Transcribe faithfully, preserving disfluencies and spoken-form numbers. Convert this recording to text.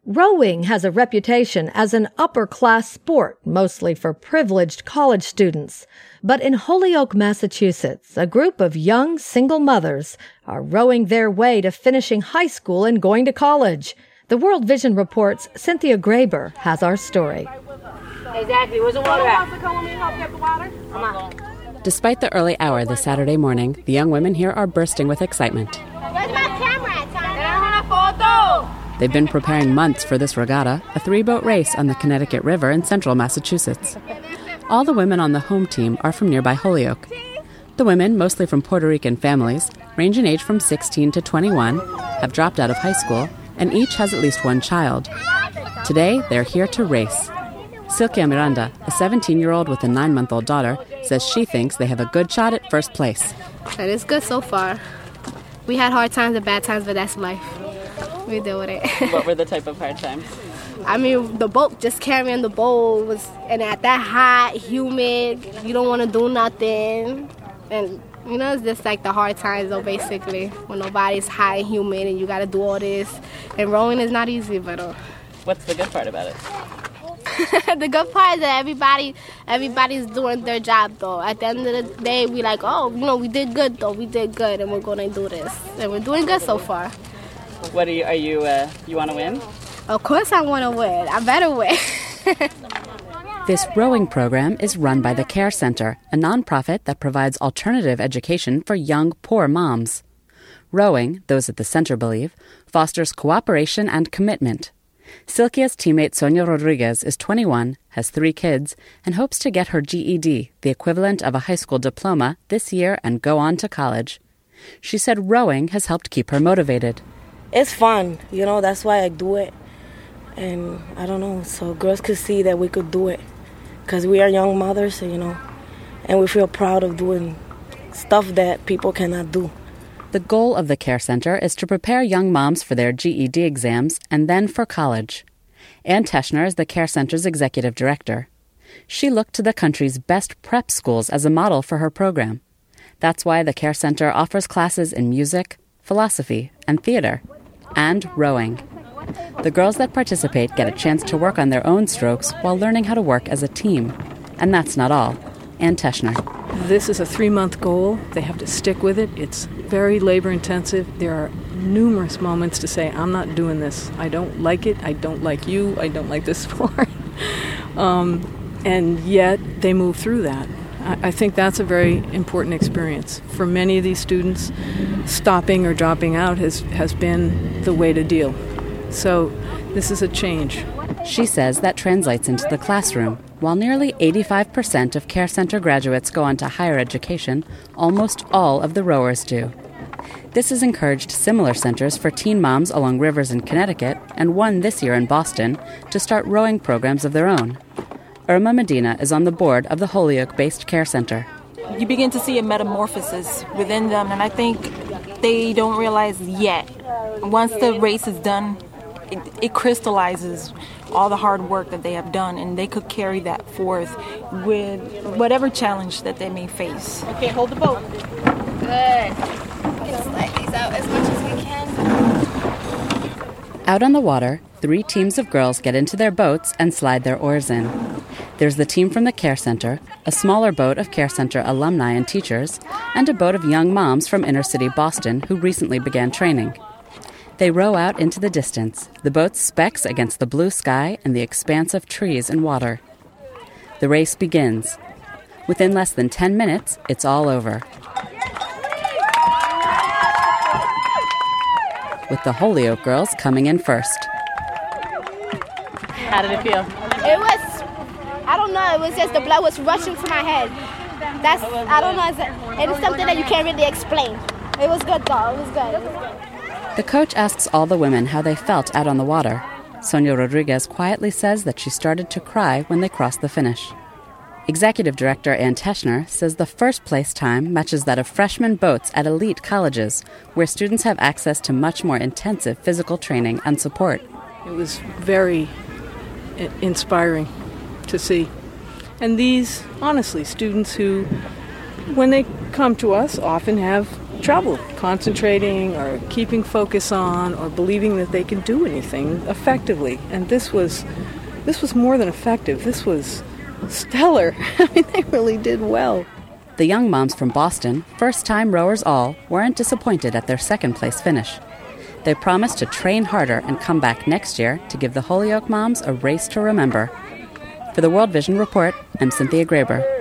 Rowing has a reputation as an upper-class sport, mostly for privileged college students. But in Holyoke, Massachusetts, a group of young single mothers are rowing their way to finishing high school and going to college. The World Vision Report's Cynthia Graber has our story. Exactly. Where's the water at? Despite the early hour this Saturday morning, the young women here are bursting with excitement. Where's my camera at, Tanya? They've been preparing months for this regatta, a three-boat race on the Connecticut River in central Massachusetts. All the women on the home team are from nearby Holyoke. The women, mostly from Puerto Rican families, range in age from sixteen to twenty-one, have dropped out of high school, and each has at least one child. Today, they're here to race. Silkia Miranda, a seventeen-year-old with a nine-month-old daughter, says she thinks they have a good shot at first place. And it's good so far. We had hard times and bad times, but that's life. We deal with it. What were the type of hard times? I mean, the boat, just carrying the boat was, and at that hot, humid, you don't want to do nothing. And, you know, it's just like the hard times, though, basically, when nobody's hot and humid and you got to do all this. And rowing is not easy, but... Uh, What's the good part about it? The good part is that everybody, everybody's doing their job, though. At the end of the day, we like, oh, you know, we did good, though. We did good, and we're going to do this. And we're doing good so far. What are you, are you, uh, you want to win? Of course I want to win. I better win. This rowing program is run by the Care Center, a nonprofit that provides alternative education for young, poor moms. Rowing, those at the center believe, fosters cooperation and commitment. Silkia's teammate Sonia Rodriguez is twenty-one, has three kids, and hopes to get her G E D, the equivalent of a high school diploma, this year and go on to college. She said rowing has helped keep her motivated. It's fun, you know, that's why I do it. And I don't know, so girls could see that we could do it. Because we are young mothers, you know, and we feel proud of doing stuff that people cannot do. The goal of the Care Center is to prepare young moms for their G E D exams and then for college. Ann Teschner is the Care Center's executive director. She looked to the country's best prep schools as a model for her program. That's why the Care Center offers classes in music, philosophy, and theater, and rowing. The girls that participate get a chance to work on their own strokes while learning how to work as a team. And that's not all. Ann Teschner. This is a three-month goal. They have to stick with it. It's very labor-intensive. There are numerous moments to say, I'm not doing this. I don't like it. I don't like you. I don't like this sport. um, and yet they move through that. I think that's a very important experience. For many of these students, stopping or dropping out has, has been the way to deal. So this is a change. She says that translates into the classroom. While nearly eighty-five percent of Care Center graduates go on to higher education, almost all of the rowers do. This has encouraged similar centers for teen moms along rivers in Connecticut, and one this year in Boston, to start rowing programs of their own. Irma Medina is on the board of the Holyoke-based Care Center. You begin to see a metamorphosis within them, and I think they don't realize yet. Once the race is done, it, it crystallizes all the hard work that they have done, and they could carry that forth with whatever challenge that they may face. Okay, hold the boat. Good. Let's slide these out as much as we can. Out on the water, three teams of girls get into their boats and slide their oars in. There's the team from the Care Center, a smaller boat of Care Center alumni and teachers, and a boat of young moms from inner-city Boston who recently began training. They row out into the distance, the boat's specks against the blue sky and the expanse of trees and water. The race begins. Within less than ten minutes, it's all over. With the Holyoke girls coming in first. How did it feel? It was, I don't know, it was just the blood was rushing to my head. That's, I don't know, it's, it's something that you can't really explain. It was good though, it was good. It was good. The coach asks all the women how they felt out on the water. Sonia Rodriguez quietly says that she started to cry when they crossed the finish. Executive Director Ann Teschner says the first place time matches that of freshman boats at elite colleges, where students have access to much more intensive physical training and support. It was very inspiring to see. And these, honestly, students who, when they come to us, often have trouble concentrating or keeping focus on or believing that they can do anything effectively. And this was this was more than effective. This was stellar. I mean, they really did well. The young moms from Boston, first-time rowers all, weren't disappointed at their second-place finish. They promised to train harder and come back next year to give the Holyoke moms a race to remember. For the World Vision Report, I'm Cynthia Graber.